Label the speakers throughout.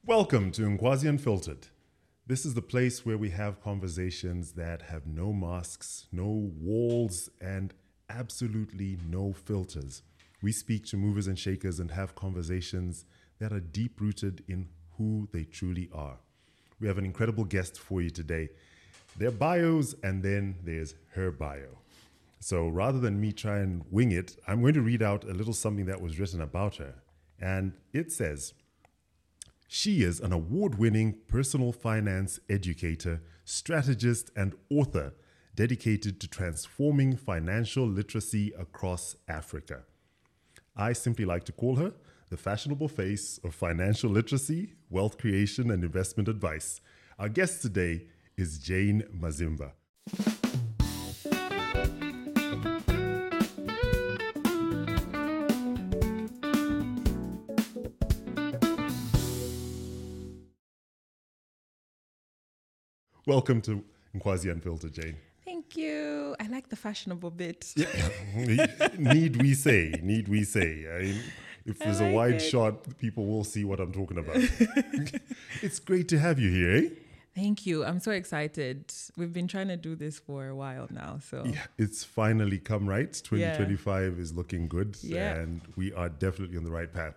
Speaker 1: Welcome to Nkwazi Unfiltered. This is the place where we have conversations that have no masks, no walls, and absolutely no filters. We speak to movers and shakers and have conversations that are deep-rooted in who they truly are. We have an incredible guest for you today. Their bios, and then there's her bio. So rather than me try and wing it, I'm going to read out a little something that was written about her. And it says, she is an award-winning personal finance educator, strategist, and author dedicated to transforming financial literacy across Africa. I simply like to call her the fashionable face of financial literacy, wealth creation, and investment advice. Our guest today is Jane Mazimba. Welcome to Nkwazi Unfiltered, Jane.
Speaker 2: Thank you. I like the fashionable bit.
Speaker 1: Need we say? I mean, if there's a wide shot, people will see what I'm talking about. It's great to have you here, eh?
Speaker 2: Thank you. I'm so excited. We've been trying to do this for a while now. So
Speaker 1: Yeah, it's finally come right. 2025 is looking good,
Speaker 2: Yeah.
Speaker 1: and we are definitely on the right path.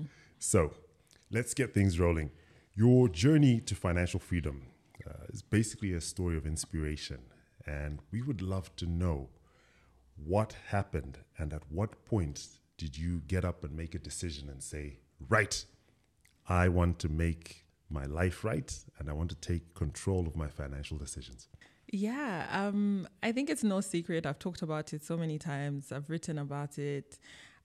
Speaker 1: So let's get things rolling. Your journey to financial freedom is basically a story of inspiration, and we would love to know what happened and at what point did you get up and make a decision and say, right, I want to make my life right and I want to take control of my financial decisions.
Speaker 2: Yeah, I think it's no secret. I've talked about it so many times. I've written about it.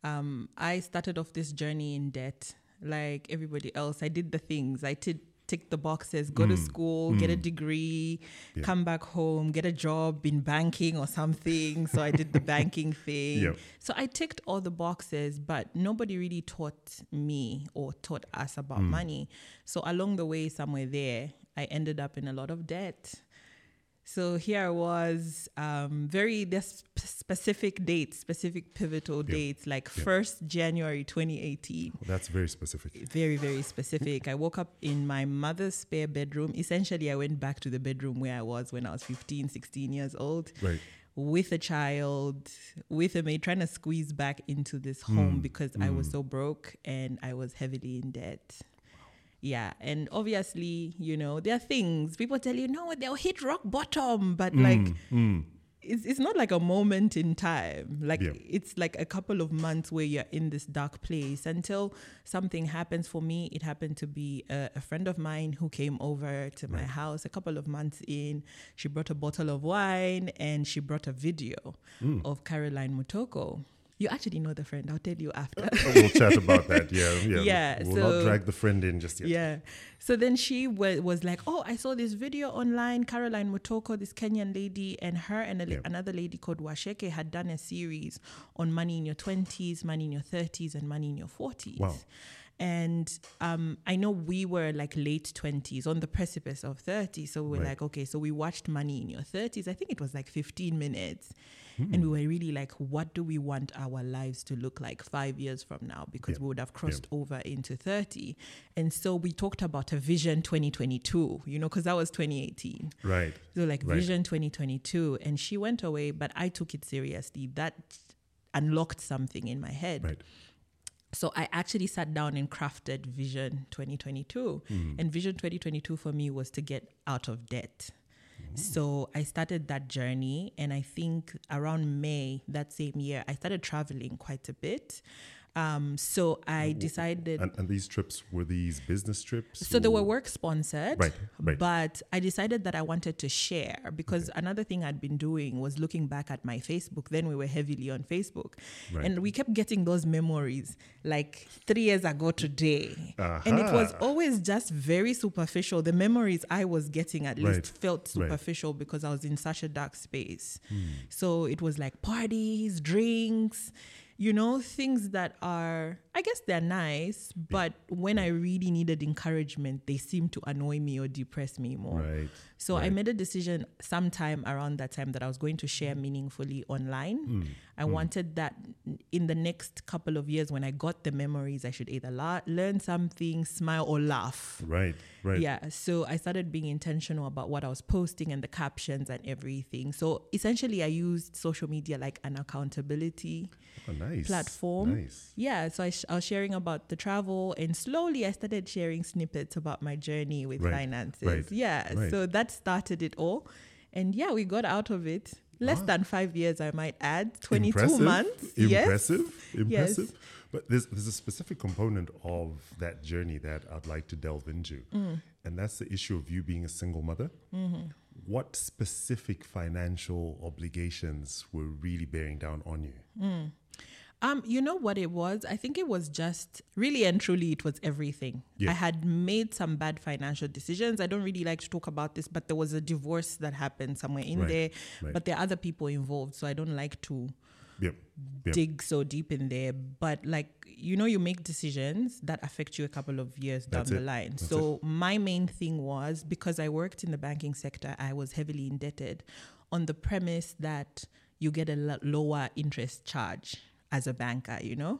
Speaker 2: I started off this journey in debt like everybody else. I did the things. I tick the boxes, go to school, get a degree, come back home, get a job in banking or something. So I did the banking thing.
Speaker 1: Yep.
Speaker 2: So I ticked all the boxes, but nobody really taught me or taught us about money. So along the way, somewhere there, I ended up in a lot of debt. So here I was, there's specific dates, specific pivotal dates, like 1st January 2018.
Speaker 1: Well, that's very specific.
Speaker 2: Very, very specific. I woke up in my mother's spare bedroom. Essentially, I went back to the bedroom where I was when I was 15, 16 years old.
Speaker 1: Right.
Speaker 2: With a child, with a maid, trying to squeeze back into this home because I was so broke and I was heavily in debt. Yeah, and obviously, you know, there are things people tell you, no, they'll hit rock bottom, but it's not like a moment in time. Like it's like a couple of months where you're in this dark place until something happens. For me, it happened to be a friend of mine who came over to my house a couple of months in. She brought a bottle of wine and she brought a video of Caroline Mutoko. You actually know the friend. I'll tell you after.
Speaker 1: We'll chat about that. Yeah. We'll not drag the friend in just yet.
Speaker 2: Yeah. So then she was like, oh, I saw this video online. Caroline Mutoko, this Kenyan lady, and her and another lady called Washeke had done a series on money in your 20s, money in your 30s, and money in your 40s.
Speaker 1: Wow.
Speaker 2: And I know we were like late 20s on the precipice of 30. So we're like, okay, so we watched Money in Your 30s. I think it was like 15 minutes. And we were really like, what do we want our lives to look like 5 years from now? Because we would have crossed over into 30. And so we talked about a Vision 2022, you know, because that was 2018.
Speaker 1: Right.
Speaker 2: So like Vision 2022. And she went away, but I took it seriously. That unlocked something in my head.
Speaker 1: Right.
Speaker 2: So I actually sat down and crafted Vision 2022. And Vision 2022 for me was to get out of debt. So I started that journey, and I think around May that same year, I started traveling quite a bit. So I decided...
Speaker 1: And these trips, were these business trips?
Speaker 2: So they were work sponsored,
Speaker 1: Right.
Speaker 2: But I decided that I wanted to share because another thing I'd been doing was looking back at my Facebook. Then we were heavily on Facebook.
Speaker 1: Right.
Speaker 2: And we kept getting those memories like 3 years ago today. And it was always just very superficial. The memories I was getting at least felt superficial because I was in such a dark space. So it was like parties, drinks, you know, things that are I guess they're nice, but when I really needed encouragement, they seem to annoy me or depress me more.
Speaker 1: Right.
Speaker 2: So I
Speaker 1: right.
Speaker 2: made a decision sometime around that time that I was going to share meaningfully online. I wanted that in the next couple of years, when I got the memories, I should either learn something, smile, or laugh.
Speaker 1: Right. Right.
Speaker 2: Yeah, so I started being intentional about what I was posting and the captions and everything. So essentially, I used social media like an accountability
Speaker 1: Nice.
Speaker 2: platform.
Speaker 1: Nice.
Speaker 2: Yeah, so I was sharing about the travel, and slowly I started sharing snippets about my journey with
Speaker 1: Right,
Speaker 2: finances.
Speaker 1: right,
Speaker 2: Yeah,
Speaker 1: right.
Speaker 2: so that started it all. And yeah, we got out of it. Less than 5 years, I might add. 22
Speaker 1: Impressive.
Speaker 2: months.
Speaker 1: Impressive.
Speaker 2: Yes.
Speaker 1: Impressive.
Speaker 2: Yes.
Speaker 1: But there's a specific component of that journey that I'd like to delve into. And that's the issue of you being a single mother. What specific financial obligations were really bearing down on you?
Speaker 2: You know what it was? I think it was just really and truly, it was everything.
Speaker 1: Yeah.
Speaker 2: I had made some bad financial decisions. I don't really like to talk about this, but there was a divorce that happened somewhere in
Speaker 1: Right,
Speaker 2: there.
Speaker 1: right.
Speaker 2: But there are other people involved, so I don't like to
Speaker 1: Yep. Yep.
Speaker 2: dig so deep in there. But like, you make decisions that affect you a couple of years
Speaker 1: That's
Speaker 2: down the
Speaker 1: it.
Speaker 2: line.
Speaker 1: That's
Speaker 2: So my main thing was, because I worked in the banking sector, I was heavily indebted on the premise that you get a lower interest charge as a banker,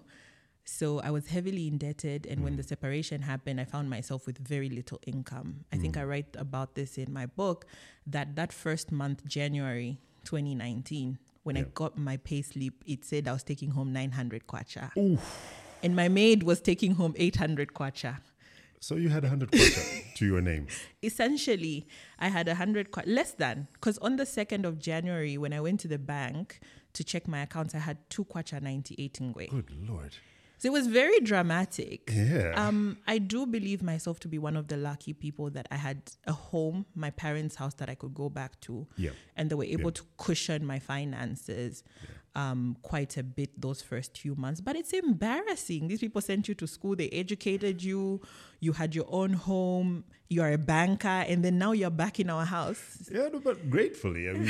Speaker 2: So I was heavily indebted, and when the separation happened, I found myself with very little income. I think I write about this in my book, that first month, January 2019, when I
Speaker 1: Yeah.
Speaker 2: got my pay slip, it said I was taking home 900 kwacha. And my maid was taking home 800 kwacha.
Speaker 1: So you had 100 kwacha to your name.
Speaker 2: Essentially, I had 100 less than, because on the 2nd of January, when I went to the bank to check my accounts, I had 2 kwacha 98 ngwe.
Speaker 1: Good Lord.
Speaker 2: So it was very dramatic.
Speaker 1: Yeah.
Speaker 2: I do believe myself to be one of the lucky people that I had a home, my parents' house, that I could go back to.
Speaker 1: Yeah.
Speaker 2: And they were able
Speaker 1: Yeah.
Speaker 2: to cushion my finances quite a bit those first few months. But it's embarrassing. These people sent you to school, they educated you, you had your own home, you're a banker, and then now you're back in our house.
Speaker 1: Yeah, no, but gratefully. I mean,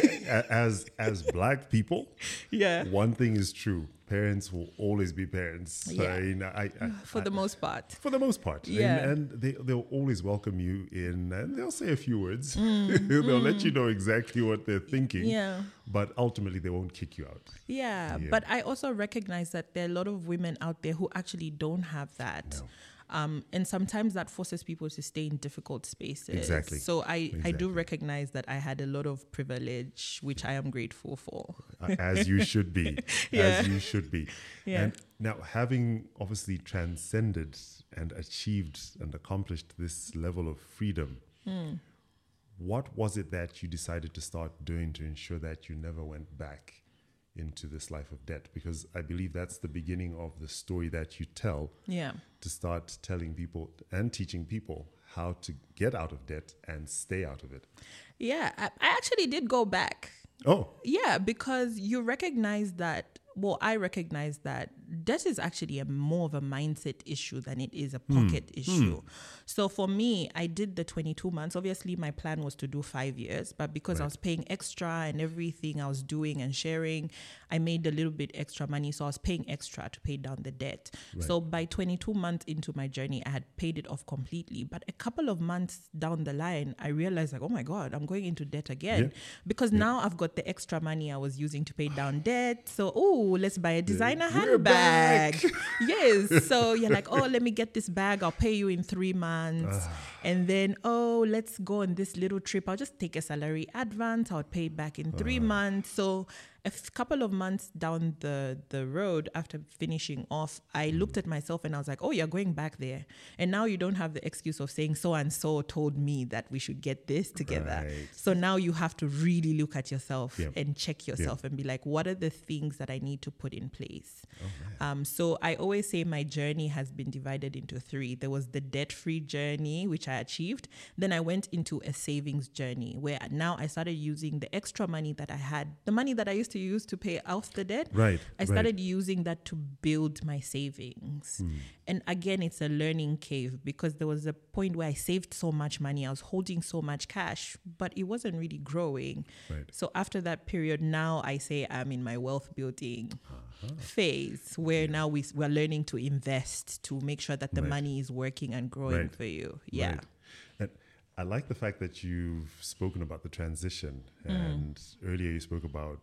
Speaker 1: as Black people,
Speaker 2: Yeah.
Speaker 1: one thing is true: parents will always be parents.
Speaker 2: Yeah. For the most part.
Speaker 1: For the most part,
Speaker 2: Yeah.
Speaker 1: and they'll always welcome you in, and they'll say a few words. They'll let you know exactly what they're thinking.
Speaker 2: Yeah.
Speaker 1: But ultimately, they won't kick you out.
Speaker 2: Yeah,
Speaker 1: Yeah.
Speaker 2: but I also recognize that there are a lot of women out there who actually don't have that.
Speaker 1: No.
Speaker 2: And sometimes that forces people to stay in difficult spaces.
Speaker 1: Exactly.
Speaker 2: So I do
Speaker 1: Exactly.
Speaker 2: recognize that I had a lot of privilege, which I am grateful for.
Speaker 1: As you should be.
Speaker 2: Yeah.
Speaker 1: As you should be.
Speaker 2: Yeah.
Speaker 1: And now, having obviously transcended and achieved and accomplished this level of freedom, what was it that you decided to start doing to ensure that you never went back into this life of debt? Because I believe that's the beginning of the story that you tell,
Speaker 2: Yeah.
Speaker 1: to start telling people and teaching people how to get out of debt and stay out of it.
Speaker 2: Yeah, I actually did go back.
Speaker 1: Oh,
Speaker 2: Yeah, because you recognize that, I recognize that debt is actually more of a mindset issue than it is a pocket issue. So for me, I did the 22 months. Obviously, my plan was to do 5 years, but because I
Speaker 1: Right.
Speaker 2: was paying extra and everything I was doing and sharing, I made a little bit extra money. So I was paying extra to pay down the debt.
Speaker 1: Right.
Speaker 2: So by 22 months into my journey, I had paid it off completely. But a couple of months down the line, I realized like, oh my God, I'm going into debt again.
Speaker 1: Yeah.
Speaker 2: Because now I've got the extra money I was using to pay down debt. So, let's buy a designer
Speaker 1: We're back.
Speaker 2: handbag. Yes. So you're like, let me get this bag. I'll pay you in 3 months. And then, let's go on this little trip. I'll just take a salary advance. I'll pay it back in 3 months. So couple of months down the road after finishing off, I looked at myself and I was like, you're going back there. And now you don't have the excuse of saying so-and-so told me that we should get this together.
Speaker 1: Right.
Speaker 2: So now you have to really look at yourself
Speaker 1: Yep.
Speaker 2: and check yourself and be like, what are the things that I need to put in place?
Speaker 1: Oh,
Speaker 2: So I always say my journey has been divided into 3. There was the debt-free journey, which I achieved. Then I went into a savings journey where now I started using the extra money that I had, the money that I used to use to pay off the debt.
Speaker 1: Right.
Speaker 2: I started using that to build my savings. And again, it's a learning cave because there was a point where I saved so much money. I was holding so much cash, but it wasn't really growing.
Speaker 1: Right.
Speaker 2: So after that period, now I say I'm in my wealth building phase where now we're learning to invest to make sure that the money is working and growing for you. Yeah.
Speaker 1: Right. And I like the fact that you've spoken about the transition, and earlier you spoke about,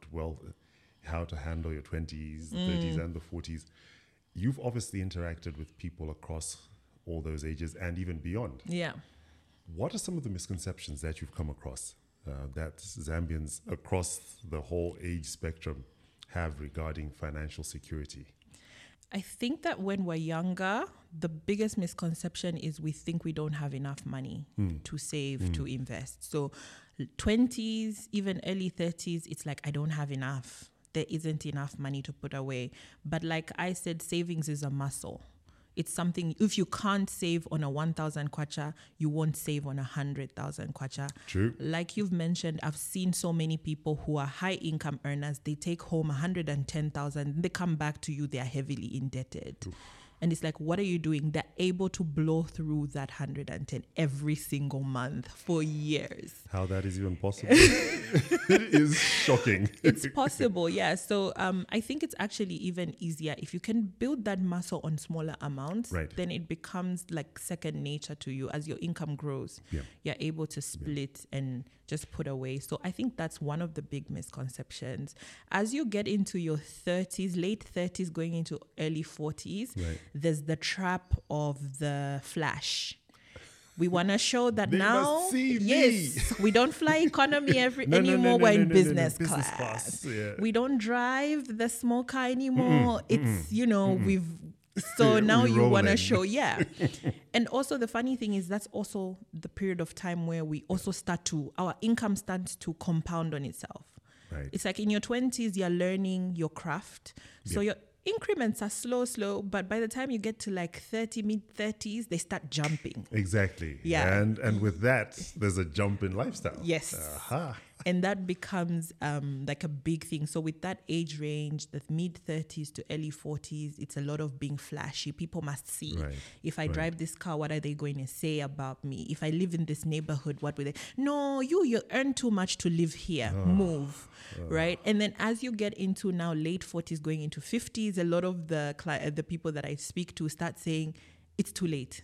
Speaker 1: how to handle your 20s, 30s, and the 40s. You've obviously interacted with people across all those ages and even beyond.
Speaker 2: Yeah.
Speaker 1: What are some of the misconceptions that you've come across that Zambians across the whole age spectrum have regarding financial security?
Speaker 2: I think that when we're younger, the biggest misconception is we think we don't have enough money to save, to invest. So 20s, even early 30s, it's like, I don't have enough. There isn't enough money to put away. But like I said, savings is a muscle. It's something, if you can't save on a 1,000 kwacha, you won't save on 100,000 kwacha.
Speaker 1: True.
Speaker 2: Like you've mentioned, I've seen so many people who are high income earners, they take home 110,000, they come back to you, they are heavily indebted. Oof. And it's like, what are you doing? They're able to blow through that 110 every single month for years.
Speaker 1: How that is even possible it is shocking.
Speaker 2: It's possible, yeah. So I think it's actually even easier. If you can build that muscle on smaller amounts, then it becomes like second nature to you. As your income grows, you're able to split and just put away. So I think that's one of the big misconceptions. As you get into your 30s, late 30s, going into early 40s, there's the trap of the flash. We want to show that now, we don't fly economy anymore. We're in business class. Yeah. We don't drive the small car anymore. It's, we've... So now you want to show, And also the funny thing is that's also the period of time where we also our income starts to compound on itself. Right. It's like in your 20s, you're learning your craft. So your increments are slow, but by the time you get to like 30, mid-30s, they start jumping.
Speaker 1: Exactly. Yeah. And with that, there's a jump in lifestyle.
Speaker 2: Yes. And that becomes like a big thing. So with that age range, the mid-30s to early 40s, it's a lot of being flashy. People must see. Right. If I drive this car, what are they going to say about me? If I live in this neighborhood, what will they... No, you earn too much to live here. Move. Right? And then as you get into now late 40s, going into 50s, a lot of the people that I speak to start saying, it's too late.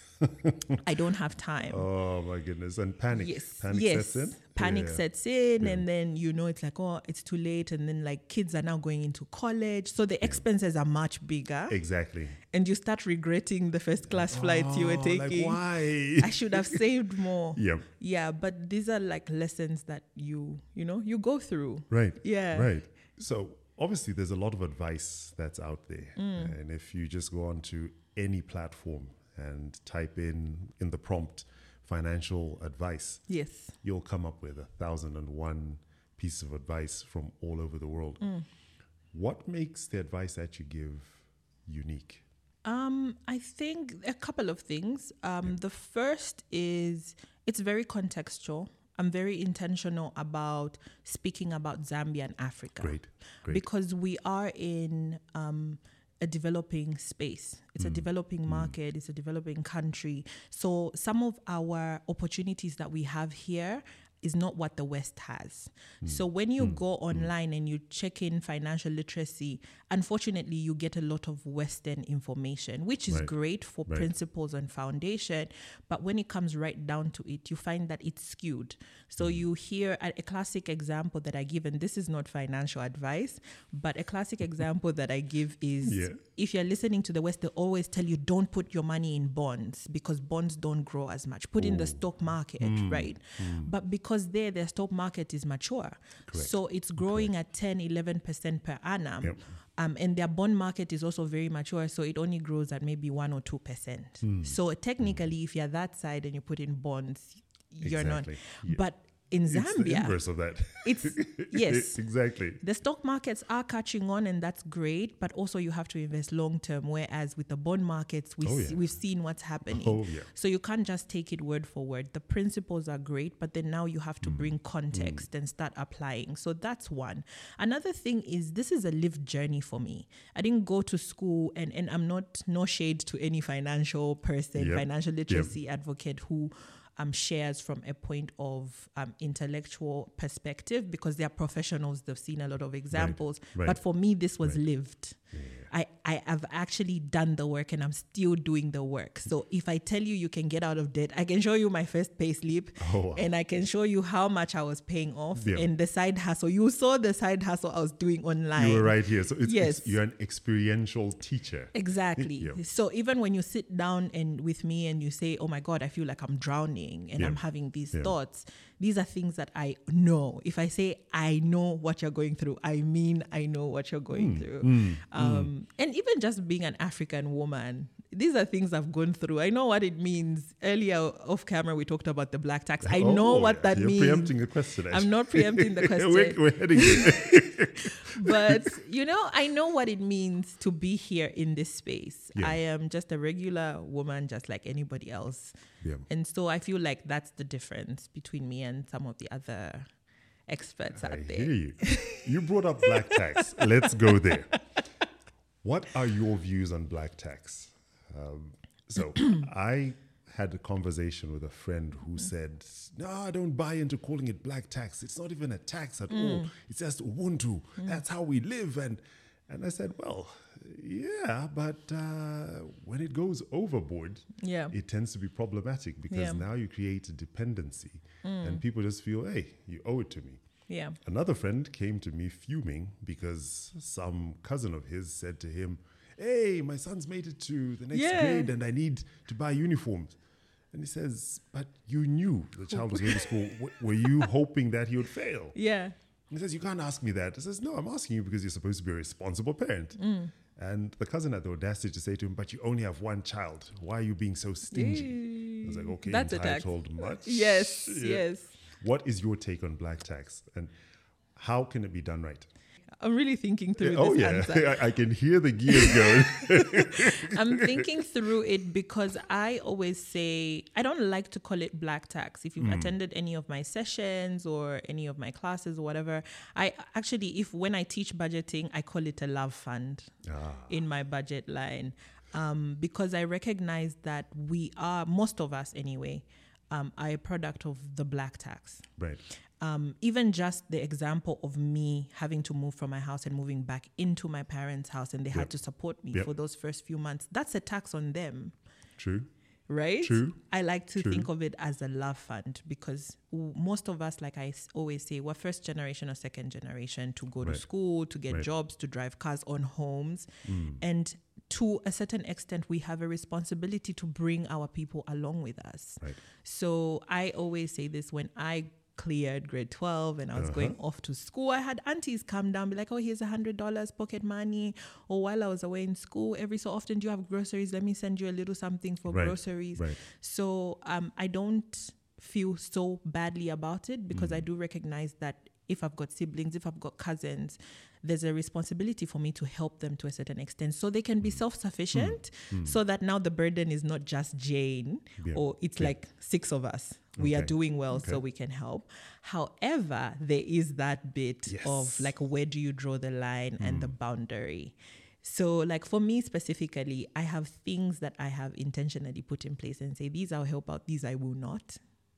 Speaker 2: I don't have time.
Speaker 1: Oh my goodness. And panic sets in.
Speaker 2: Panic sets in and then it's like, oh, it's too late. And then like kids are now going into college. So the expenses are much bigger.
Speaker 1: Exactly. And
Speaker 2: you start regretting the first class flights you were taking.
Speaker 1: Like, why?
Speaker 2: I should have saved more. Yeah, but these are like lessons that you go through.
Speaker 1: Right.
Speaker 2: Yeah.
Speaker 1: Right. So obviously there's a lot of advice that's out there. And if you just go on to any platform and type in the prompt financial advice, you'll come up with 1,001 pieces of advice from all over the world. What makes the advice that you give unique?
Speaker 2: I think a couple of things. The first is it's very contextual. I'm very intentional about speaking about Zambia and Africa. Great. Because we are in a developing space. It's a developing market. It's a developing country. So some of our opportunities that we have here is not what the West has. So when you go online and you check in financial literacy, unfortunately, you get a lot of Western information, which is great for principles and foundation. But when it comes right down to it, you find that it's skewed. So you hear a classic example that I give, and this is not financial advice, but a classic example that I give is if you're listening to the West, they always tell you don't put your money in bonds because bonds don't grow as much. Put in the stock market, right? But because their stock market is mature. Correct. So it's growing at 10, 11% per annum. And their bond market is also very mature, so it only grows at maybe 1 or 2%. So technically, if you're that side and you put in bonds, you're not. Yeah. But in
Speaker 1: It's the
Speaker 2: Zambia.
Speaker 1: inverse of that.
Speaker 2: It's yes.
Speaker 1: Exactly.
Speaker 2: The stock markets are catching on, and that's great. But also, you have to invest long term. Whereas with the bond markets, we've seen what's happening.
Speaker 1: Oh, yeah.
Speaker 2: So you can't just take it word for word. The principles are great, but then now you have to bring context and start applying. So that's one. Another thing is, this is a lived journey for me. I didn't go to school, and I'm not, no shade to any financial person, financial literacy advocate who shares from a point of intellectual perspective, because they are professionals. They've seen a lot of examples.
Speaker 1: Right.
Speaker 2: But for me, this was lived. I have actually done the work, and I'm still doing the work. So if I tell you you can get out of debt, I can show you my first pay slip, and I can show you how much I was paying off, and the side hustle. You saw the side hustle I was doing online.
Speaker 1: You were right here. So it's you're an experiential teacher.
Speaker 2: Exactly. So even when you sit down and with me and you say, oh my God, I feel like I'm drowning and I'm having these thoughts, these are things that I know. If I say I know what you're going through, I mean I know what you're going through. And even just being an African woman, these are things I've gone through. I know what it means. Earlier off camera, we talked about the black tax. I know what that means.
Speaker 1: You're preempting the question. Actually.
Speaker 2: I'm not preempting the question.
Speaker 1: we're heading there.
Speaker 2: But, I know what it means to be here in this space. I am just a regular woman, just like anybody else. And so I feel like that's the difference between me and some of the other experts out there.
Speaker 1: I hear you. You brought up black tax. Let's go there. What are your views on black tax? So I had a conversation with a friend who said, no, I don't buy into calling it black tax. It's not even a tax at all. It's just Ubuntu. That's how we live. And I said, well, yeah, but when it goes overboard, it tends to be problematic, because now you create a dependency and people just feel, hey, you owe it to me.
Speaker 2: Yeah.
Speaker 1: Another friend came to me fuming because some cousin of his said to him, hey, my son's made it to the next grade and I need to buy uniforms. And he says, but you knew the child was going to school. Were you hoping that he would fail?
Speaker 2: Yeah.
Speaker 1: He says, you can't ask me that. I says, no, I'm asking you because you're supposed to be a responsible parent. And the cousin had the audacity to say to him, but you only have one child. Why are you being so stingy? I was like, okay,
Speaker 2: that's
Speaker 1: entitled much?
Speaker 2: Yes.
Speaker 1: What is your take on black tax, and how can it be done right?
Speaker 2: I'm really thinking through this answer.
Speaker 1: I can hear the gears going.
Speaker 2: I'm thinking through it because I always say, I don't like to call it black tax. If you've attended any of my sessions or any of my classes or whatever, I actually, when I teach budgeting, I call it a love fund in my budget line. Because I recognize that we are, most of us anyway, are a product of the black tax.
Speaker 1: Right.
Speaker 2: Even just the example of me having to move from my house and moving back into my parents' house, and they had to support me for those first few months. That's a tax on them.
Speaker 1: True.
Speaker 2: Right?
Speaker 1: True.
Speaker 2: I like to think of it as a love fund, because most of us, like I always say, we're first generation or second generation to go to school, to get jobs, to drive cars, own homes. And to a certain extent, we have a responsibility to bring our people along with us. Right. So I always say this: when I cleared grade 12 and I was going off to school, I had aunties come down, be like, oh, here's $100 pocket money. Or while I was away in school, every so often, do you have groceries? Let me send you a little something for groceries. Right. So I don't feel so badly about it, because I do recognize that if I've got siblings, if I've got cousins, there's a responsibility for me to help them to a certain extent so they can be self-sufficient, so that now the burden is not just Jane, or it's like 6 of us. We are doing well, so we can help. However, there is that bit of like, where do you draw the line and the boundary? So like for me specifically, I have things that I have intentionally put in place and say, these I'll help out, these I will not.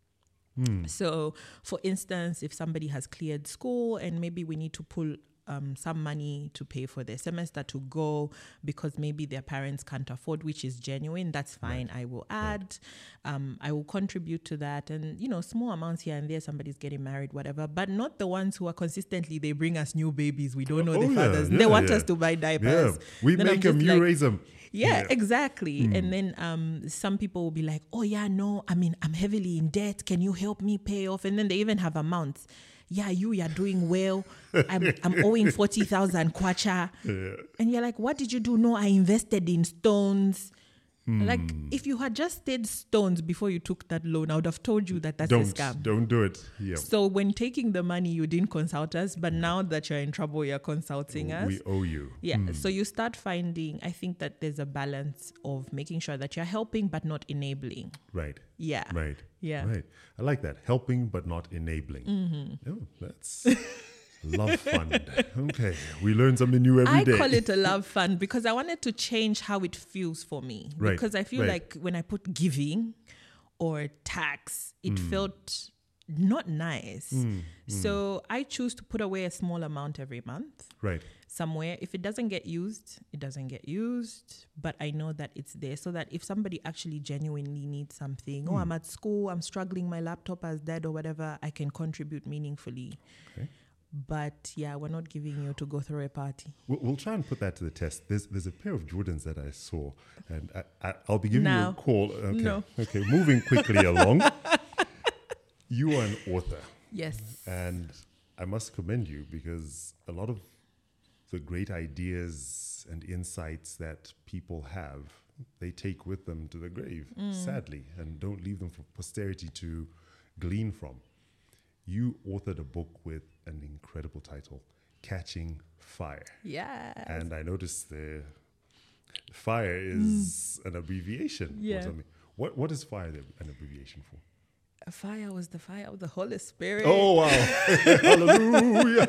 Speaker 2: So for instance, if somebody has cleared school and maybe we need to pull some money to pay for their semester to go because maybe their parents can't afford, which is genuine, that's fine. I will add, I will contribute to that. And, small amounts here and there, somebody's getting married, whatever, but not the ones who are consistently, they bring us new babies. We don't know the fathers. They want us to buy diapers.
Speaker 1: Yeah. We then make them, you raise them.
Speaker 2: Yeah, exactly. And then some people will be like, oh yeah, no, I'm heavily in debt. Can you help me pay off? And then they even have amounts. Yeah, you're doing well. I'm owing 40,000 kwacha. And you're like, what did you do? No, I invested in stones. Like, if you had just stayed stones before you took that loan, I would have told you that that's a scam.
Speaker 1: Don't do it. Yeah.
Speaker 2: So when taking the money, you didn't consult us, but now that you're in trouble, you're consulting us.
Speaker 1: We owe you.
Speaker 2: Yeah. So you start finding, I think that there's a balance of making sure that you're helping but not enabling.
Speaker 1: Right.
Speaker 2: Yeah.
Speaker 1: Right.
Speaker 2: Yeah.
Speaker 1: Right. I like that. Helping but not enabling. Oh, that's love fund. Okay. We learn something new every day.
Speaker 2: I call it a love fund because I wanted to change how it feels for me.
Speaker 1: Right.
Speaker 2: Because I feel like when I put giving or tax, it felt not nice. So I choose to put away a small amount every month.
Speaker 1: Right.
Speaker 2: Somewhere. If it doesn't get used, it doesn't get used. But I know that it's there so that if somebody actually genuinely needs something, oh, I'm at school, I'm struggling, my laptop is dead or whatever, I can contribute meaningfully.
Speaker 1: Okay.
Speaker 2: But yeah, we're not giving you to go through a party.
Speaker 1: We'll try and put that to the test. There's a pair of Jordans that I saw, and I'll be giving you
Speaker 2: Now.
Speaker 1: a call. Okay.
Speaker 2: No.
Speaker 1: Okay. Moving quickly along. You are an author.
Speaker 2: Yes.
Speaker 1: And I must commend you because a lot of the great ideas and insights that people have, they take with them to the grave, sadly, and don't leave them for posterity to glean from. You authored a book with an incredible title, Catching Fire.
Speaker 2: Yeah.
Speaker 1: And I noticed the fire is an abbreviation
Speaker 2: Yeah.
Speaker 1: for something. What is fire an abbreviation for?
Speaker 2: Fire was the fire of the Holy Spirit.
Speaker 1: Oh, wow. Hallelujah.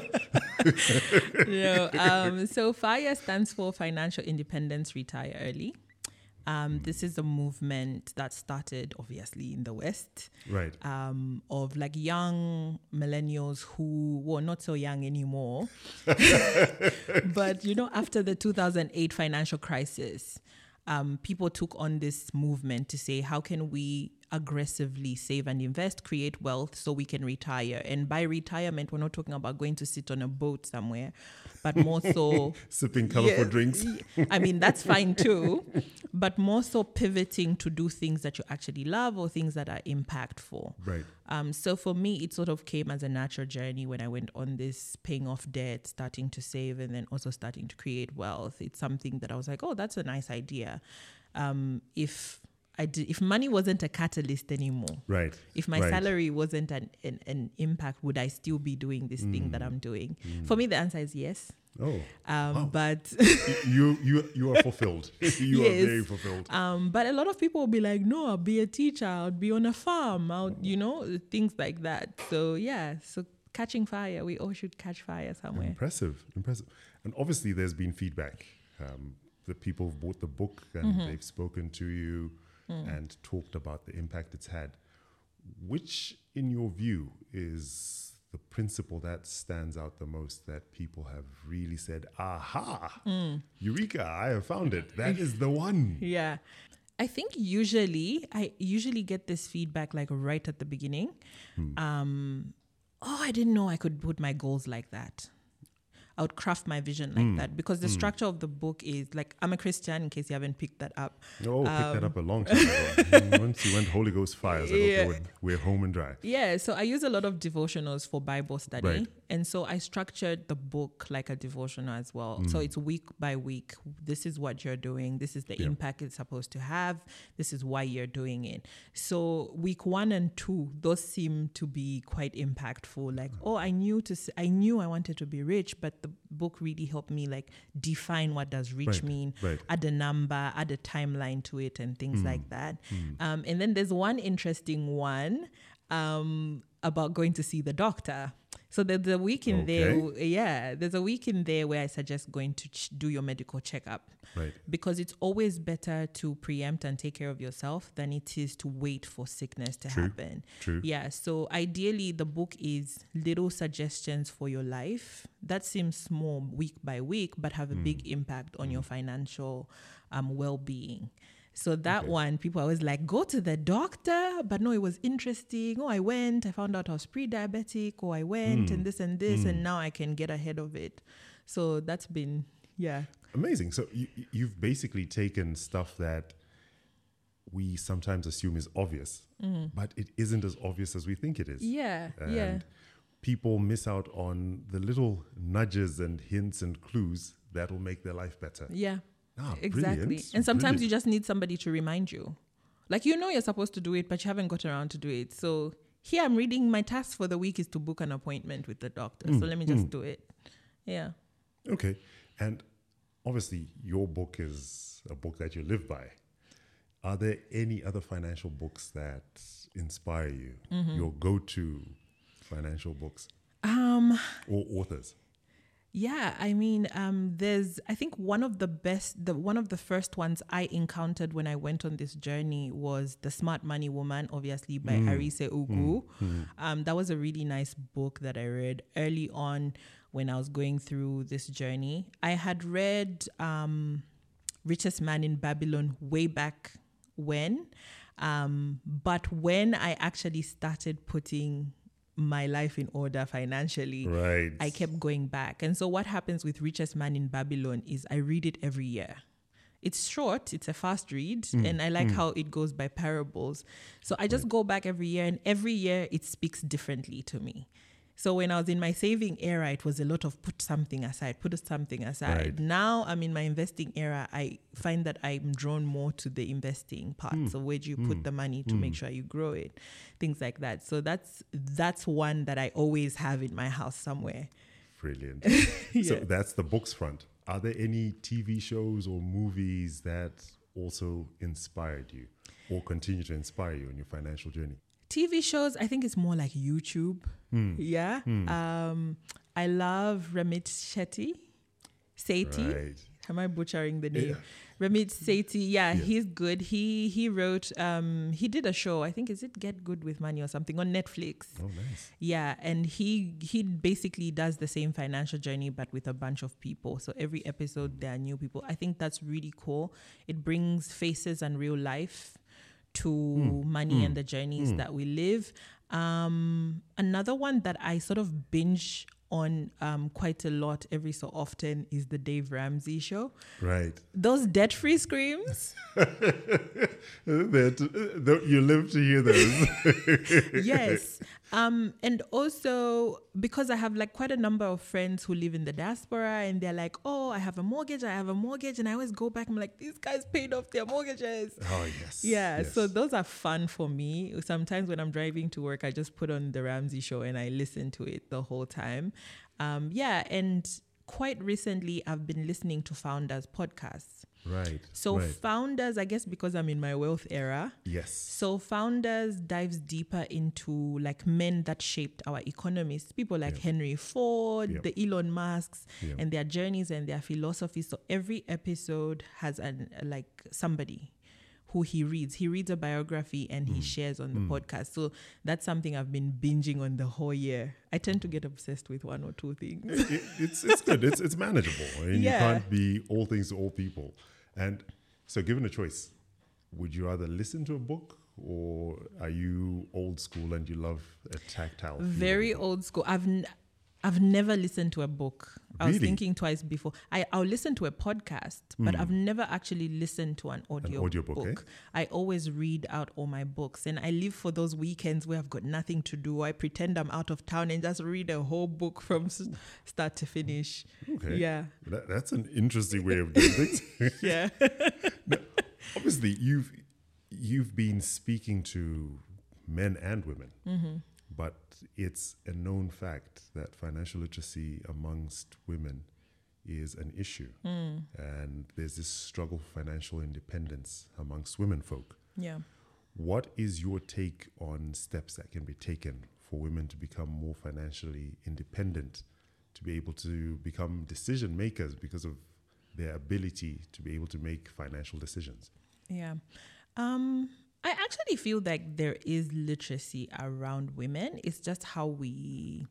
Speaker 2: So FIRE stands for Financial Independence, Retire Early. This is a movement that started obviously in the West.
Speaker 1: Right.
Speaker 2: Of like young millennials who were not so young anymore. But, after the 2008 financial crisis, people took on this movement to say, how can we aggressively save and invest, create wealth so we can retire? And by retirement, we're not talking about going to sit on a boat somewhere, but more so
Speaker 1: sipping colorful drinks.
Speaker 2: I mean, that's fine too, but more so pivoting to do things that you actually love or things that are impactful.
Speaker 1: Right.
Speaker 2: So for me, it sort of came as a natural journey when I went on this paying off debt, starting to save, and then also starting to create wealth. It's something that I was like, oh, that's a nice idea. If money wasn't a catalyst anymore,
Speaker 1: right?
Speaker 2: If my salary wasn't an impact, would I still be doing this thing that I'm doing? For me, the answer is yes.
Speaker 1: Oh, wow.
Speaker 2: But
Speaker 1: you are fulfilled. You
Speaker 2: Yes.
Speaker 1: are very fulfilled.
Speaker 2: But a lot of people will be like, no, I'll be a teacher, I'll be on a farm, things like that. So yeah, so catching fire, we all should catch fire somewhere.
Speaker 1: Impressive. And obviously there's been feedback. The people have bought the book and they've spoken to you and talked about the impact it's had. Which, in your view, is the principle that stands out the most, that people have really said, aha, Eureka, I have found it. That is the one.
Speaker 2: Yeah. I think I usually get this feedback like right at the beginning. I didn't know I could put my goals like that. I would craft my vision like that, because the structure of the book is like, I'm a Christian, in case you haven't picked that up.
Speaker 1: Oh, picked that up a long time ago. Once you went Holy Ghost fires, we're home and dry.
Speaker 2: Yeah, so I use a lot of devotionals for Bible study.
Speaker 1: Right.
Speaker 2: And so I structured the book like a devotional as well. So it's week by week. This is what you're doing. This is the impact it's supposed to have. This is why you're doing it. So week 1 and 2, those seem to be quite impactful. Like, I knew I wanted to be rich, but the book really helped me like define what does rich mean, add a number, add a timeline to it, and things like that. And then there's one interesting one about going to see the doctor. So there's a week in there. There's a week in there where I suggest going to do your medical checkup.
Speaker 1: Right.
Speaker 2: Because it's always better to preempt and take care of yourself than it is to wait for sickness to happen.
Speaker 1: True.
Speaker 2: Yeah. So ideally, the book is little suggestions for your life that seem small week by week, but have a big impact on your financial well-being. So that one, people are always like, go to the doctor. But no, it was interesting. I went, I found out I was pre-diabetic. I went and this, and now I can get ahead of it. So that's been,
Speaker 1: Amazing. So you've basically taken stuff that we sometimes assume is obvious, but it isn't as obvious as we think it is. And people miss out on the little nudges and hints and clues that will make their life better.
Speaker 2: Yeah. Exactly.
Speaker 1: Brilliant.
Speaker 2: And sometimes
Speaker 1: Brilliant.
Speaker 2: you just need somebody to remind you. Like, you know, you're supposed to do it, but you haven't got around to do it. So here I'm reading, my task for the week is to book an appointment with the doctor. So let me just do it. Yeah.
Speaker 1: Okay. And obviously, your book is a book that you live by. Are there any other financial books that inspire you? Your go-to financial books or authors?
Speaker 2: Yeah, I mean, I think one of the first ones I encountered when I went on this journey was The Smart Money Woman, obviously by Arise Ugu. That was a really nice book that I read early on when I was going through this journey. I had read Richest Man in Babylon way back when, but when I actually started putting my life in order financially,
Speaker 1: Right.
Speaker 2: I kept going back. And so what happens with Richest Man in Babylon is I read it every year. It's short, it's a fast read, and I like how it goes by parables. So I just go back every year, and every year it speaks differently to me. So when I was in my saving era, it was a lot of put something aside.
Speaker 1: Right.
Speaker 2: Now I'm in my investing era. I find that I'm drawn more to the investing part. So where do you put the money to make sure you grow it? Things like that. So that's one that I always have in my house somewhere.
Speaker 1: Brilliant. So that's the books front. Are there any TV shows or movies that also inspired you or continue to inspire you on your financial journey?
Speaker 2: TV shows, I think it's more like YouTube. Yeah. I love Ramit Sethi.
Speaker 1: Right.
Speaker 2: Am I butchering the name?
Speaker 1: Yeah.
Speaker 2: Ramit Sethi. Yeah, he's good. He wrote, he did a show, I think, is it Get Good with Money or something on Netflix?
Speaker 1: Oh, nice.
Speaker 2: Yeah, and he basically does the same financial journey, but with a bunch of people. So every episode, there are new people. I think that's really cool. It brings faces and real life to money and the journeys that we live. Another one that I sort of binge on quite a lot every so often is the Dave Ramsey show.
Speaker 1: Right.
Speaker 2: Those debt-free screams.
Speaker 1: You live to hear those.
Speaker 2: Yes. And also because I have like quite a number of friends who live in the diaspora and they're like, oh, I have a mortgage. And I always go back and I'm like, these guys paid off their mortgages.
Speaker 1: Oh, yes.
Speaker 2: Yeah.
Speaker 1: Yes.
Speaker 2: So those are fun for me. Sometimes when I'm driving to work, I just put on the Ramsey show and I listen to it the whole time. And quite recently I've been listening to Founders podcasts.
Speaker 1: Right.
Speaker 2: So
Speaker 1: right.
Speaker 2: Founders, I guess because I'm in my wealth era.
Speaker 1: Yes.
Speaker 2: So Founders dives deeper into like men that shaped our economies, people like Henry Ford, the Elon Musks, and their journeys and their philosophies. So every episode has somebody who he reads. He reads a biography and he shares on the podcast. So that's something I've been binging on the whole year. I tend to get obsessed with one or two things.
Speaker 1: It's good. It's manageable. I mean, you can't be all things to all people. And so given a choice, would you rather listen to a book or are you old school and you love a tactile feel?
Speaker 2: Very old school. I've never listened to a book. I was thinking twice before. I'll listen to a podcast, but I've never actually listened to an audiobook.
Speaker 1: Eh?
Speaker 2: I always read out all my books, and I live for those weekends where I've got nothing to do. I pretend I'm out of town and just read a whole book from start to finish.
Speaker 1: Okay.
Speaker 2: Yeah.
Speaker 1: That's an interesting way of doing things.
Speaker 2: Yeah.
Speaker 1: Now, obviously, you've been speaking to men and women, but it's a known fact that financial literacy amongst women is an issue. And there's this struggle for financial independence amongst women folk.
Speaker 2: Yeah.
Speaker 1: What is your take on steps that can be taken for women to become more financially independent, to be able to become decision makers because of their ability to be able to make financial decisions?
Speaker 2: Yeah. I actually feel like there is literacy around women. It's just how we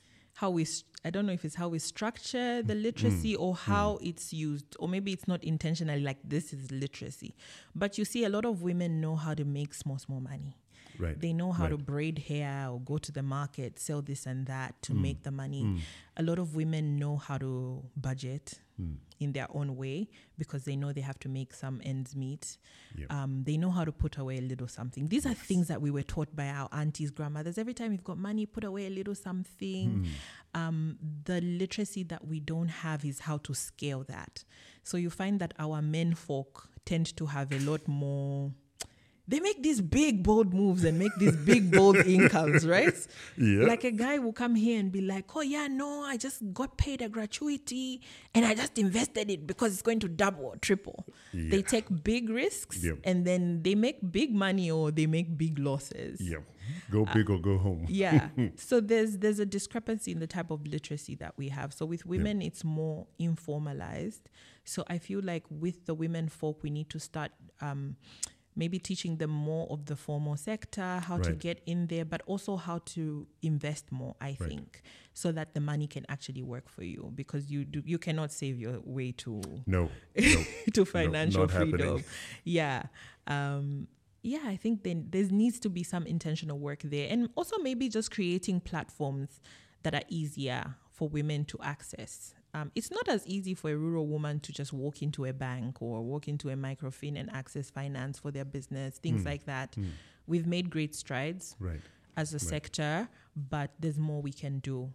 Speaker 2: I don't know if it's how we structure the literacy or how it's used, or maybe it's not intentionally like this is literacy. But you see a lot of women know how to make small money.
Speaker 1: Right.
Speaker 2: They know how
Speaker 1: Right.
Speaker 2: to braid hair or go to the market, sell this and that to make the money. A lot of women know how to budget in their own way because they know they have to make some ends meet.
Speaker 1: Yep.
Speaker 2: They know how to put away a little something. These are things that we were taught by our aunties, grandmothers. Every time you've got money, put away a little something. The literacy that we don't have is how to scale that. So you find that our men folk tend to have a lot more. They make these big, bold moves and make these big, bold incomes, right?
Speaker 1: Yeah.
Speaker 2: Like a guy will come here and be like, oh, yeah, no, I just got paid a gratuity and I just invested it because it's going to double or triple.
Speaker 1: Yeah.
Speaker 2: They take big risks
Speaker 1: Yep.
Speaker 2: and then they make big money or they make big losses.
Speaker 1: Yeah. Go big or go home.
Speaker 2: Yeah. So there's a discrepancy in the type of literacy that we have. So with women, it's more informalized. So I feel like with the women folk, we need to start maybe teaching them more of the formal sector, how to
Speaker 1: Right.
Speaker 2: get in there, but also how to invest more, I think, so that the money can actually work for you, because you cannot save your way to
Speaker 1: No.
Speaker 2: to financial
Speaker 1: not happening.
Speaker 2: freedom. Yeah. Yeah, I think then there needs to be some intentional work there. And also maybe just creating platforms that are easier for women to access. It's not as easy for a rural woman to just walk into a bank or walk into a microfin and access finance for their business, things like that. We've made great strides
Speaker 1: Right.
Speaker 2: as a sector, but there's more we can do.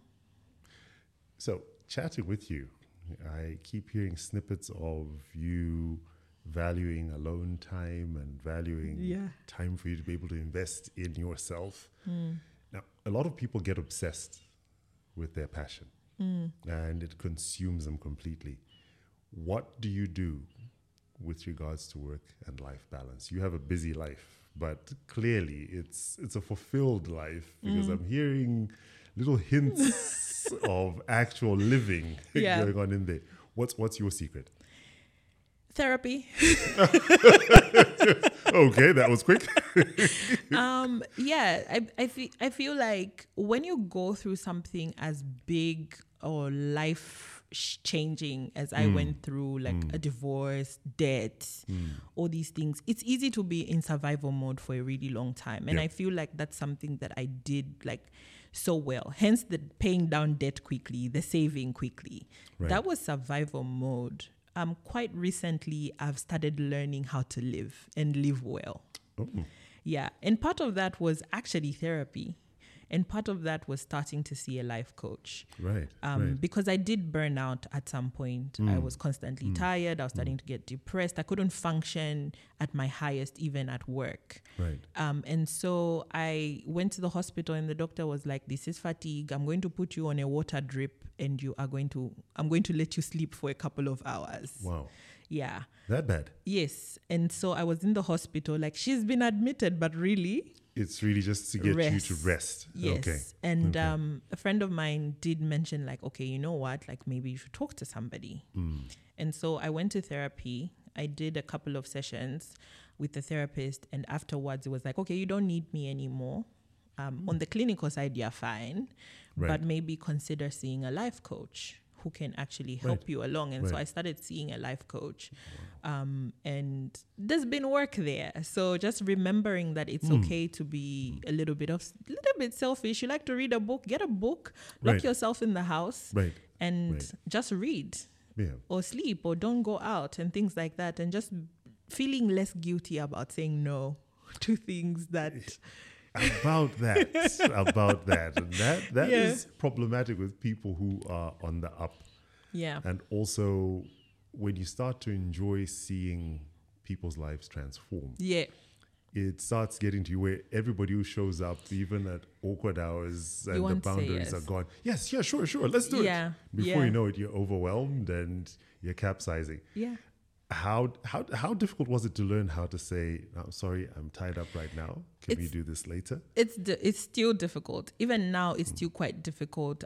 Speaker 1: So, chatting with you, I keep hearing snippets of you valuing alone time and valuing time for you to be able to invest in yourself. Now, a lot of people get obsessed with their passion and it consumes them completely. What do you do with regards to work and life balance? You have a busy life, but clearly it's a fulfilled life, because I'm hearing little hints of actual living going on in there. What's your secret?
Speaker 2: Therapy.
Speaker 1: Okay, that was quick.
Speaker 2: I feel like when you go through something as big or life changing as I went through, like a divorce, debt, all these things, it's easy to be in survival mode for a really long time. And I feel like that's something that I did like so well. Hence the paying down debt quickly, the saving quickly.
Speaker 1: Right.
Speaker 2: That was survival mode. Quite recently, I've started learning how to live and live well.
Speaker 1: Oh.
Speaker 2: Yeah. And part of that was actually therapy. And part of that was starting to see a life coach.
Speaker 1: Right.
Speaker 2: Because I did burn out at some point. I was constantly tired. I was starting to get depressed. I couldn't function at my highest, even at work.
Speaker 1: Right.
Speaker 2: And so I went to the hospital and the doctor was like, this is fatigue. I'm going to put you on a water drip and I'm going to let you sleep for a couple of hours.
Speaker 1: Wow.
Speaker 2: Yeah.
Speaker 1: That bad?
Speaker 2: Yes. And so I was in the hospital, like she's been admitted, but really
Speaker 1: It's really just to get you to rest.
Speaker 2: Yes.
Speaker 1: Okay.
Speaker 2: And a friend of mine did mention like, okay, you know what? Like maybe you should talk to somebody. And so I went to therapy. I did a couple of sessions with the therapist. And afterwards it was like, okay, you don't need me anymore. On the clinical side, you're fine.
Speaker 1: Right.
Speaker 2: But maybe consider seeing a life coach who can actually help you along. And so I started seeing a life coach. And there's been work there. So just remembering that it's okay to be a little bit selfish. You like to read a book, get a book, lock yourself in the house and just read or sleep or don't go out and things like that. And just feeling less guilty about saying no to things that...
Speaker 1: About that. And that is problematic with people who are on the up.
Speaker 2: Yeah.
Speaker 1: And also when you start to enjoy seeing people's lives transform.
Speaker 2: Yeah.
Speaker 1: It starts getting to you where everybody who shows up, even at awkward hours and the boundaries are gone. Yes, yeah, sure, let's do it. Before you know it, you're overwhelmed and you're capsizing.
Speaker 2: Yeah.
Speaker 1: How difficult was it to learn how to say, I'm sorry, I'm tied up right now. Can we do this later?
Speaker 2: It's still difficult. Even now, it's still quite difficult.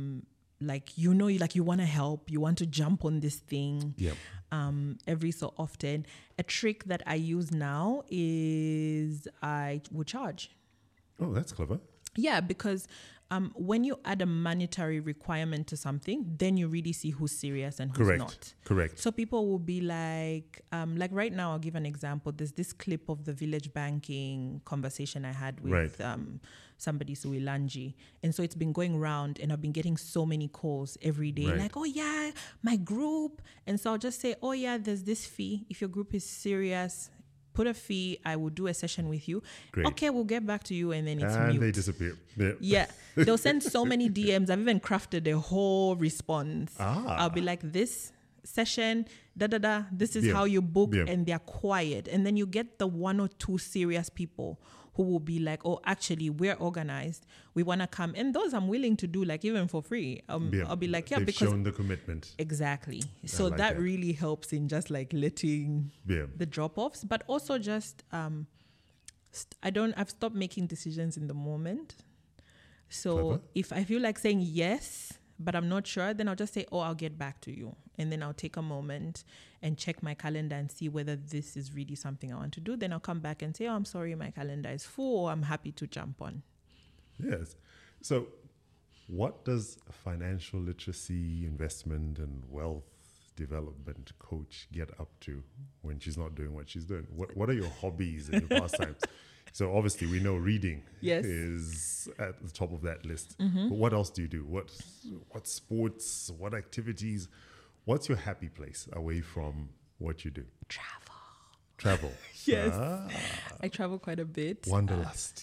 Speaker 2: You want to help, you want to jump on this thing.
Speaker 1: Yeah.
Speaker 2: Every so often. A trick that I use now is I would charge.
Speaker 1: Oh, that's clever.
Speaker 2: Yeah, because when you add a monetary requirement to something, then you really see who's serious and who's not.
Speaker 1: Correct.
Speaker 2: So people will be like right now, I'll give an example. There's this clip of the village banking conversation I had with somebody, Suilanji. And so it's been going around and I've been getting so many calls every day.
Speaker 1: Right.
Speaker 2: Like, oh yeah, my group. And so I'll just say, oh yeah, there's this fee. If your group is serious, put a fee, I will do a session with you.
Speaker 1: Great.
Speaker 2: Okay, we'll get back to you, and then it's
Speaker 1: And
Speaker 2: mute.
Speaker 1: they disappear. Yeah.
Speaker 2: Yeah, they'll send so many DMs. I've even crafted a whole response. I'll be like, this session, this is how you book, and they're quiet. And then you get the one or two serious people who will be like, oh, actually, we're organized. We want to come. And those I'm willing to do, like, even for free. I'll be like, yeah,
Speaker 1: they've
Speaker 2: because
Speaker 1: shown the commitment.
Speaker 2: Exactly. So
Speaker 1: like
Speaker 2: that
Speaker 1: that.
Speaker 2: really helps in just like letting the drop-offs, but also just I've stopped making decisions in the moment. So
Speaker 1: Clever.
Speaker 2: if I feel like saying yes, but I'm not sure, then I'll just say, oh, I'll get back to you. And then I'll take a moment and check my calendar and see whether this is really something I want to do. Then I'll come back and say, oh, I'm sorry, my calendar is full, or I'm happy to jump on.
Speaker 1: Yes. So what does a financial literacy, investment, and wealth development coach get up to when she's not doing what she's doing? What are your hobbies and your pastimes? So obviously we know reading is at the top of that list. But what else do you do? What sports, what activities? What's your happy place away from what you do? Travel.
Speaker 2: Yes. I travel quite a bit.
Speaker 1: Wanderlust.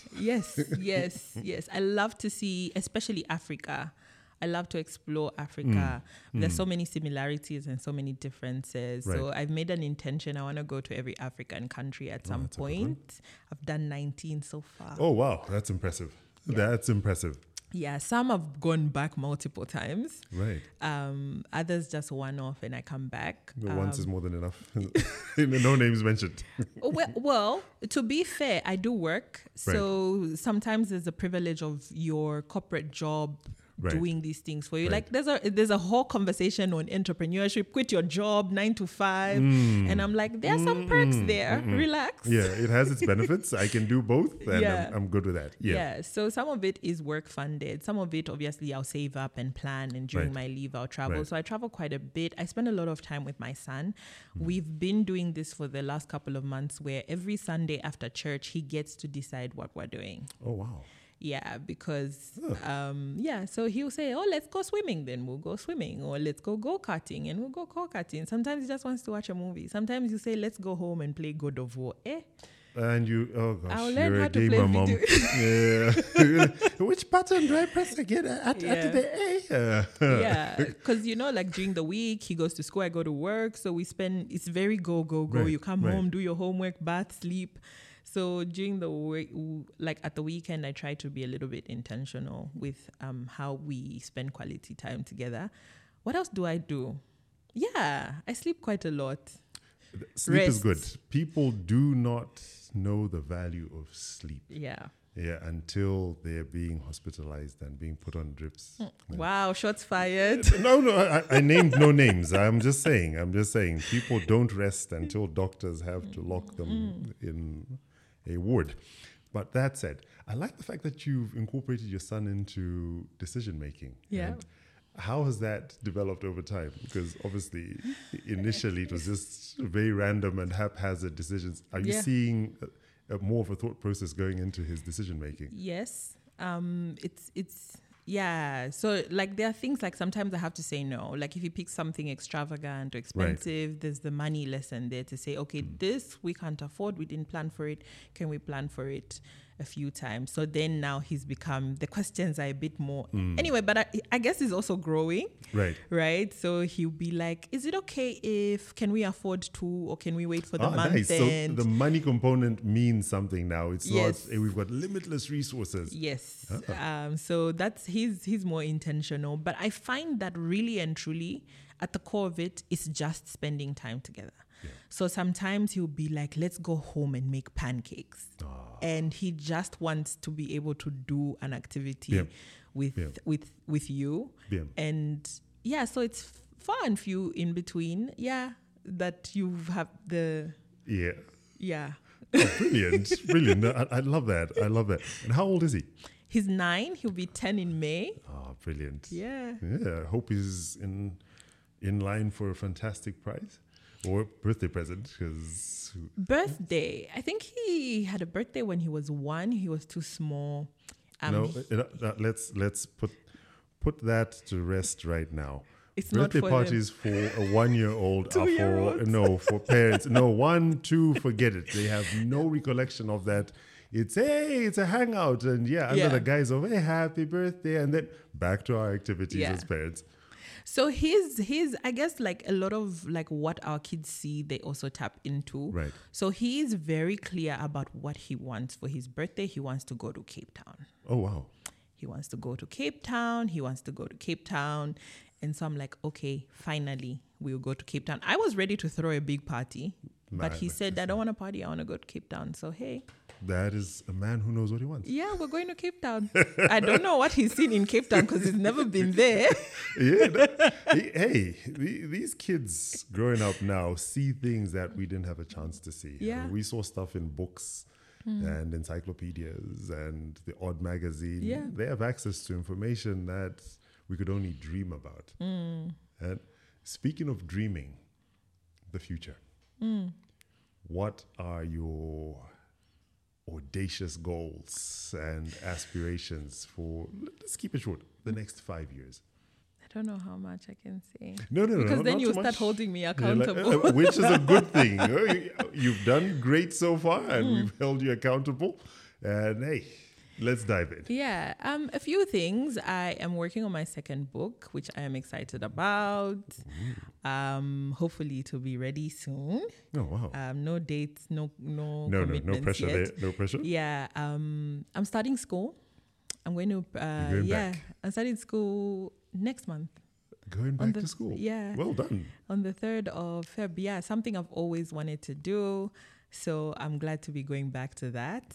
Speaker 2: Yes. I love to see, especially Africa. I love to explore Africa. There's so many similarities and so many differences.
Speaker 1: Right.
Speaker 2: So I've made an intention. I want to go to every African country at some point. I've done 19 so far.
Speaker 1: Oh, wow. That's impressive.
Speaker 2: Yeah.
Speaker 1: That's impressive.
Speaker 2: Yeah, some have gone back multiple times.
Speaker 1: Right.
Speaker 2: Others just one off and I come back.
Speaker 1: Once is more than enough. No names mentioned.
Speaker 2: Well, to be fair, I do work. So sometimes there's the privilege of your corporate job doing these things for you. Like there's a whole conversation on entrepreneurship. Quit your job 9 to 5. And I'm like, there are some perks there. Relax.
Speaker 1: Yeah, it has its benefits. I can do both and I'm good with that.
Speaker 2: Yeah. So some of it is work funded. Some of it, obviously, I'll save up and plan, and during my leave, I'll travel. So I travel quite a bit. I spend a lot of time with my son. We've been doing this for the last couple of months where every Sunday after church, he gets to decide what we're doing.
Speaker 1: Oh, wow.
Speaker 2: Yeah, because, so he'll say, oh, let's go swimming, then we'll go swimming, or let's go go-karting, and we'll go go-karting. Sometimes he just wants to watch a movie. Sometimes you say, let's go home and play God of War.
Speaker 1: And you, oh gosh,
Speaker 2: I'll learn
Speaker 1: you're
Speaker 2: how
Speaker 1: a
Speaker 2: to
Speaker 1: gamer,
Speaker 2: play
Speaker 1: mom. Yeah. Which button do I press again? After the A?
Speaker 2: Yeah, because, like during the week, he goes to school, I go to work. So it's very go.
Speaker 1: Right,
Speaker 2: You come home, do your homework, bath, sleep. So during the week, like at the weekend, I try to be a little bit intentional with how we spend quality time together. What else do I do? Yeah, I sleep quite a lot.
Speaker 1: Sleep is good. People do not know the value of sleep.
Speaker 2: Yeah,
Speaker 1: until they're being hospitalized and being put on drips.
Speaker 2: Wow, shots fired.
Speaker 1: No, I named no names. I'm just saying. People don't rest until doctors have to lock them in a ward. But that said, I like the fact that you've incorporated your son into decision making.
Speaker 2: Yeah.
Speaker 1: And how has that developed over time? Because obviously, initially it was just very random and haphazard decisions. Are you seeing more of a thought process going into his decision making?
Speaker 2: Yes. So like there are things like sometimes I have to say no. Like if he picks something extravagant or expensive, there's the money lesson there to say, okay, this we can't afford. We didn't plan for it. Can we plan for it a few times? So then now the questions are a bit more. Anyway, but I guess he's also growing. Right. So he'll be like, is it okay can we afford to, or can we wait for the month
Speaker 1: nice.
Speaker 2: end?
Speaker 1: So the money component means something now. It's not, we've got limitless resources.
Speaker 2: Yes. So he's more intentional. But I find that really and truly at the core of it is just spending time together. Yeah. So sometimes he'll be like, let's go home and make pancakes. And he just wants to be able to do an activity with you. Yeah. And so it's far and few in between. Yeah. That you have the... Yeah.
Speaker 1: Oh, brilliant. I love that. And how old is he?
Speaker 2: He's 9. He'll be 10 in May.
Speaker 1: Oh, brilliant.
Speaker 2: Yeah.
Speaker 1: Yeah, I hope he's in line for a fantastic prize or birthday present, because
Speaker 2: Birthday. I think he had a birthday when he was 1. He was too small.
Speaker 1: Let's put that to rest right now.
Speaker 2: It's
Speaker 1: Birthday
Speaker 2: not for
Speaker 1: parties for a 1-year-old are for
Speaker 2: 2-year-olds.
Speaker 1: for parents. No, 1, 2, forget it. They have no recollection of that. It's a hangout, and under the guise of happy birthday, and then back to our activities as parents.
Speaker 2: So he's I guess like a lot of like what our kids see, they also tap into.
Speaker 1: Right.
Speaker 2: So he is very clear about what he wants for his birthday. He wants to go to Cape Town.
Speaker 1: Oh wow.
Speaker 2: He wants to go to Cape Town. And so I'm like, okay, finally, we'll go to Cape Town. I was ready to throw a big party, but he said, I don't want a party. I want to go to Cape Town. So, hey.
Speaker 1: That is a man who knows what he wants.
Speaker 2: Yeah, we're going to Cape Town. I don't know what he's seen in Cape Town because he's never been there.
Speaker 1: These kids growing up now see things that we didn't have a chance to see.
Speaker 2: Yeah.
Speaker 1: We saw stuff in books and encyclopedias and the odd magazine.
Speaker 2: Yeah.
Speaker 1: They have access to information that we could only dream about. And speaking of dreaming, the future, what are your audacious goals and aspirations for, let's keep it short, the next 5 years?
Speaker 2: I don't know how much I can say.
Speaker 1: No.
Speaker 2: Because then
Speaker 1: not
Speaker 2: you
Speaker 1: too
Speaker 2: start
Speaker 1: much.
Speaker 2: holding me accountable.
Speaker 1: Which is a good thing. You've done great so far, and we've held you accountable. And hey, let's dive in.
Speaker 2: Yeah, a few things. I am working on my second book, which I am excited about. Hopefully to be ready soon.
Speaker 1: Oh wow.
Speaker 2: No dates, no
Speaker 1: No
Speaker 2: commitments
Speaker 1: pressure
Speaker 2: yet.
Speaker 1: there. No pressure.
Speaker 2: Yeah. I'm starting school. I'm going to
Speaker 1: You're going back.
Speaker 2: I'm starting school next month.
Speaker 1: Going back to school.
Speaker 2: Yeah.
Speaker 1: Well done.
Speaker 2: On the 3rd of Feb. Yeah, something I've always wanted to do. So I'm glad to be going back to that.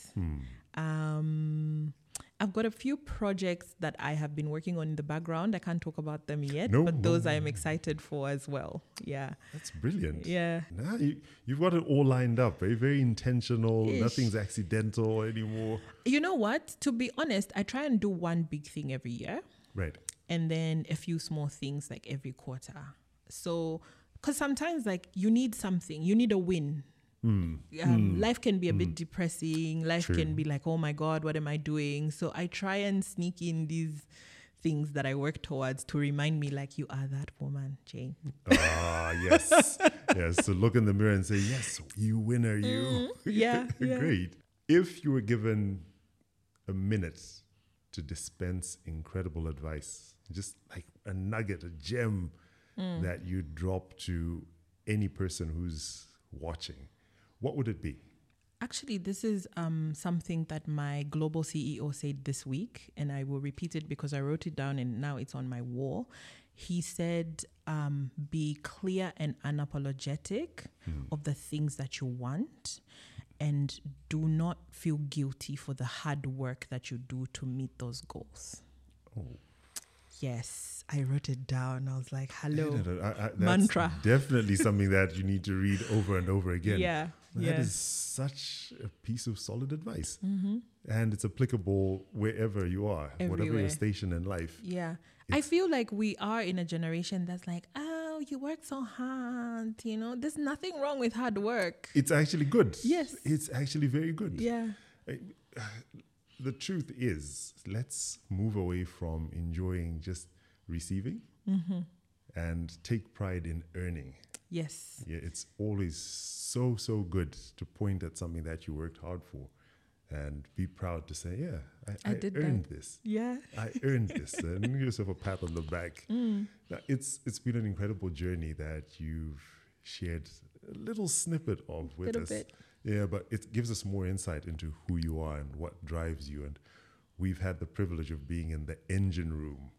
Speaker 2: I've got a few projects that I have been working on in the background. I can't talk about them yet, but those I am excited for as well. Yeah.
Speaker 1: That's brilliant.
Speaker 2: Yeah.
Speaker 1: Now you've got it all lined up. Very, very intentional.
Speaker 2: Ish.
Speaker 1: Nothing's accidental anymore.
Speaker 2: You know what? To be honest, I try and do one big thing every year.
Speaker 1: Right.
Speaker 2: And then a few small things like every quarter. So, because sometimes like you need something, you need a win. Life can be a bit depressing. Life can be like, oh my God, what am I doing? So I try and sneak in these things that I work towards to remind me like, you are that woman, Jane.
Speaker 1: Ah, yes. Yes. So look in the mirror and say, yes, you winner, you.
Speaker 2: Yeah.
Speaker 1: Great. If you were given a minute to dispense incredible advice, just like a nugget, a gem that you drop to any person who's watching, what would it be?
Speaker 2: Actually, this is something that my global CEO said this week, and I will repeat it because I wrote it down and now it's on my wall. He said, be clear and unapologetic of the things that you want, and do not feel guilty for the hard work that you do to meet those goals.
Speaker 1: Oh.
Speaker 2: Yes, I wrote it down. I was like, hello,
Speaker 1: That's
Speaker 2: mantra.
Speaker 1: Definitely something that you need to read over and over again.
Speaker 2: Yeah.
Speaker 1: That is such a piece of solid advice. And it's applicable wherever you are, whatever
Speaker 2: Everywhere.
Speaker 1: your station in life.
Speaker 2: Yeah. I feel like we are in a generation that's like, oh, you work so hard, there's nothing wrong with hard work.
Speaker 1: It's actually good.
Speaker 2: Yes.
Speaker 1: It's actually very good.
Speaker 2: Yeah.
Speaker 1: The truth is, let's move away from enjoying just receiving and take pride in earning.
Speaker 2: Yes.
Speaker 1: Yeah, it's always so good to point at something that you worked hard for and be proud to say, yeah, I
Speaker 2: did
Speaker 1: earned
Speaker 2: that.
Speaker 1: this.
Speaker 2: Yeah.
Speaker 1: I earned this. And give yourself a pat on the back. Now, it's been an incredible journey that you've shared a little snippet of with
Speaker 2: Little
Speaker 1: us.
Speaker 2: bit.
Speaker 1: Yeah, but it gives us more insight into who you are and what drives you. And we've had the privilege of being in the engine room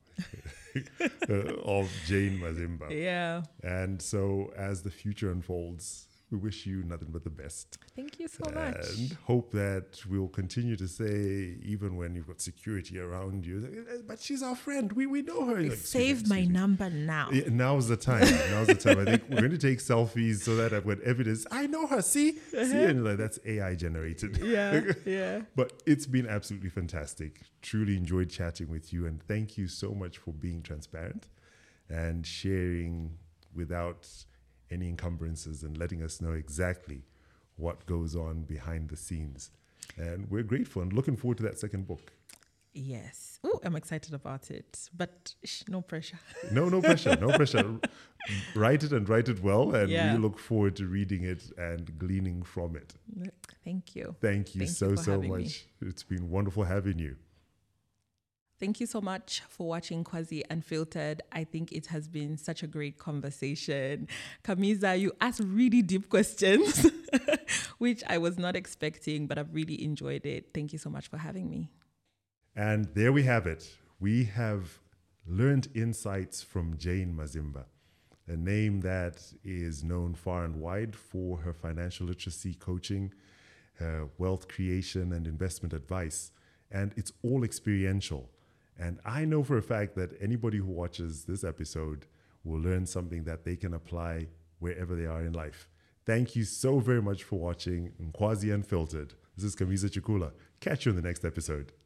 Speaker 1: of Jane Mazimba.
Speaker 2: Yeah.
Speaker 1: And so as the future unfolds, we wish you nothing but the best.
Speaker 2: Thank you so much.
Speaker 1: And hope that we'll continue to say, even when you've got security around you, but she's our friend. We know her. Like,
Speaker 2: Save my number now.
Speaker 1: Yeah, now's the time. Now's the time. I think we're going to take selfies so that I've got evidence. I know her. See? See? And like, that's AI generated.
Speaker 2: Yeah.
Speaker 1: But it's been absolutely fantastic. Truly enjoyed chatting with you. And thank you so much for being transparent and sharing without any encumbrances and letting us know exactly what goes on behind the scenes. And we're grateful and looking forward to that second book.
Speaker 2: Yes. Oh, I'm excited about it, but no pressure.
Speaker 1: No pressure. No pressure. Write it and write it well. And
Speaker 2: Yeah.
Speaker 1: we look forward to reading it and gleaning from it.
Speaker 2: Thank you.
Speaker 1: Thank you so
Speaker 2: having me.
Speaker 1: much. It's been wonderful having you.
Speaker 2: Thank you so much for watching Kwazi Unfiltered. I think it has been such a great conversation. Kamiza, you asked really deep questions, which I was not expecting, but I've really enjoyed it. Thank you so much for having me.
Speaker 1: And there we have it. We have learned insights from Jane Mazimba, a name that is known far and wide for her financial literacy coaching, her wealth creation and investment advice. And it's all experiential. And I know for a fact that anybody who watches this episode will learn something that they can apply wherever they are in life. Thank you so very much for watching Kwazi Unfiltered. This is Kamiza Chikula. Catch you in the next episode.